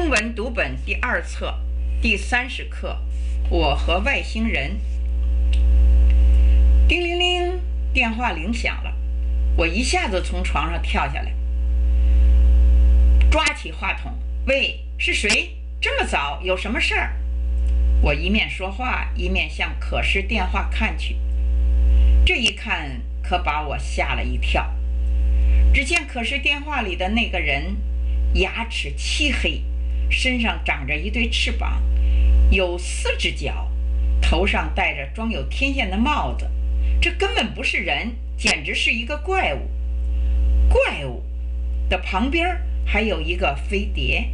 中文读本第2册第30课，我和外星人。叮铃铃，电话铃响了，我一下子从床上跳下来，抓起话筒：“喂，是谁？这么早，有什么事儿？”我一面说话，一面向可视电话看去。这一看可把我吓了一跳。只见可视电话里的那个人牙齿漆黑，身上长着一对翅膀，有4只脚，头上戴着装有天线的帽子。这根本不是人，简直是一个怪物。怪物的旁边还有一个飞碟。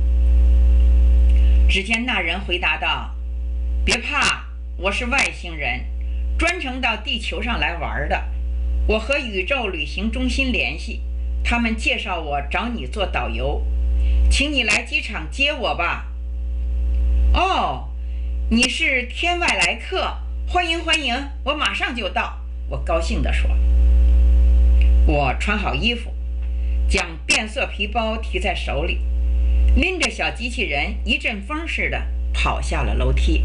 只见那人回答道：“别怕，我是外星人，专程到地球上来玩的。我和宇宙旅行中心联系，他们介绍我找你做导游，请你来机场接我吧。”“哦，你是天外来客，欢迎欢迎，我马上就到。”我高兴地说。我穿好衣服，将变色皮包提在手里，拎着小机器人一阵风似的跑下了楼梯。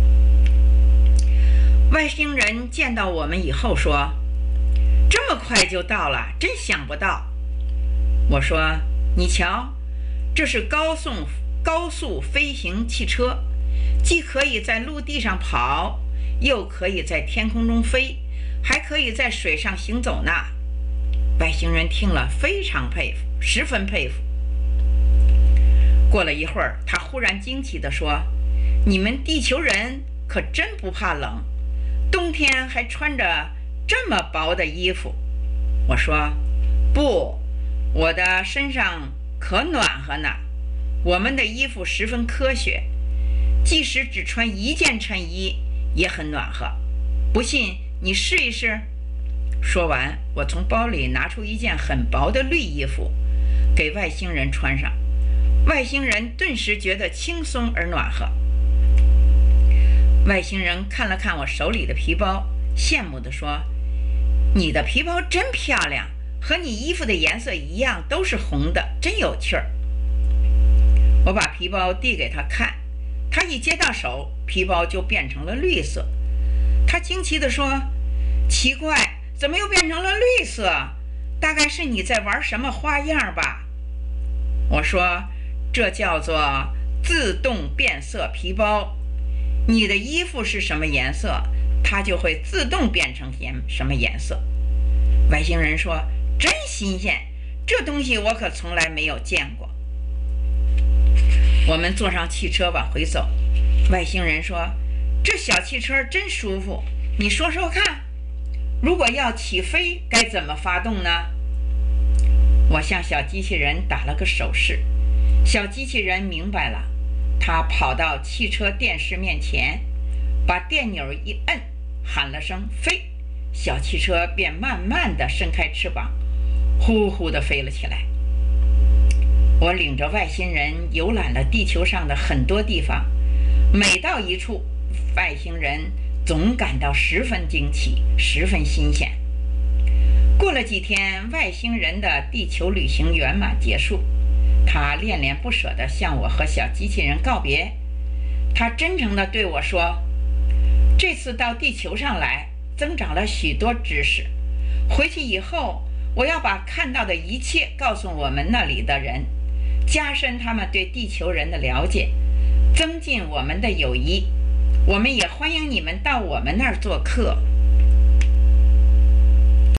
外星人见到我们以后说：“这么快就到了，真想不到。”我说：“你瞧，这是高速飞行汽车，既可以在陆地上跑，又可以在天空中飞，还可以在水上行走呢。”外星人听了非常佩服，十分佩服。过了一会儿，他忽然惊奇地说：“你们地球人可真不怕冷，冬天还穿着这么薄的衣服。”我说：“不，我的身上可暖和呢。我们的衣服十分科学，即使只穿1件衬衣也很暖和。不信你试一试。”说完，我从包里拿出一件很薄的绿衣服，给外星人穿上。外星人顿时觉得轻松而暖和。外星人看了看我手里的皮包，羡慕地说：“你的皮包真漂亮，和你衣服的颜色一样，都是红的，真有趣儿。”我把皮包递给他看，他一接到手，皮包就变成了绿色。他惊奇地说：“奇怪，怎么又变成了绿色？大概是你在玩什么花样吧？”我说：“这叫做自动变色皮包。你的衣服是什么颜色，它就会自动变成什么颜色。”外星人说：“真新鲜，这东西我可从来没有见过。”我们坐上汽车往回走。外星人说：“这小汽车真舒服，你说说看，如果要起飞该怎么发动呢？”我向小机器人打了个手势，小机器人明白了，他跑到汽车电视面前，把电钮一摁，喊了声“飞”，小汽车便慢慢地伸开翅膀，呼呼地飞了起来。我领着外星人游览了地球上的很多地方，每到一处，外星人总感到十分惊奇，十分新鲜。过了几天，外星人的地球旅行圆满结束，他恋恋不舍地向我和小机器人告别。他真诚地对我说：“这次到地球上来，增长了许多知识。回去以后，我要把看到的一切告诉我们那里的人，加深他们对地球人的了解，增进我们的友谊。我们也欢迎你们到我们那儿做客。”